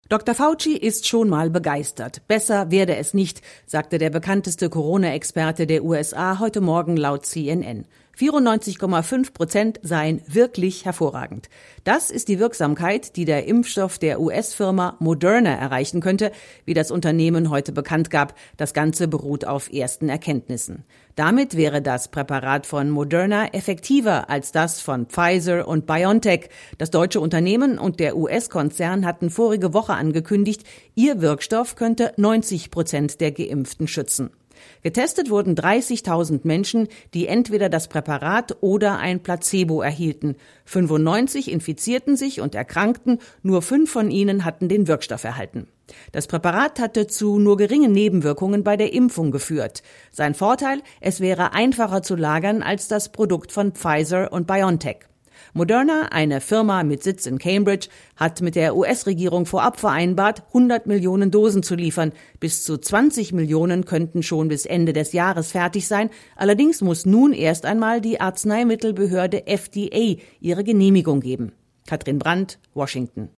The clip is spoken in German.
Dr. Fauci ist schon mal begeistert. Besser werde es nicht, sagte der bekannteste Corona-Experte der USA heute Morgen laut CNN. 94,5% seien wirklich hervorragend. Das ist die Wirksamkeit, die der Impfstoff der US-Firma Moderna erreichen könnte, wie das Unternehmen heute bekannt gab. Das Ganze beruht auf ersten Erkenntnissen. Damit wäre das Präparat von Moderna effektiver als das von Pfizer und BioNTech. Das deutsche Unternehmen und der US-Konzern hatten vorige Woche angekündigt, ihr Wirkstoff könnte 90% der Geimpften schützen. Getestet wurden 30.000 Menschen, die entweder das Präparat oder ein Placebo erhielten. 95 infizierten sich und erkrankten, nur 5 von ihnen hatten den Wirkstoff erhalten. Das Präparat hatte zu nur geringen Nebenwirkungen bei der Impfung geführt. Sein Vorteil, es wäre einfacher zu lagern als das Produkt von Pfizer und BioNTech. Moderna, eine Firma mit Sitz in Cambridge, hat mit der US-Regierung vorab vereinbart, 100 Millionen Dosen zu liefern. Bis zu 20 Millionen könnten schon bis Ende des Jahres fertig sein. Allerdings muss nun erst einmal die Arzneimittelbehörde FDA ihre Genehmigung geben. Katrin Brandt, Washington.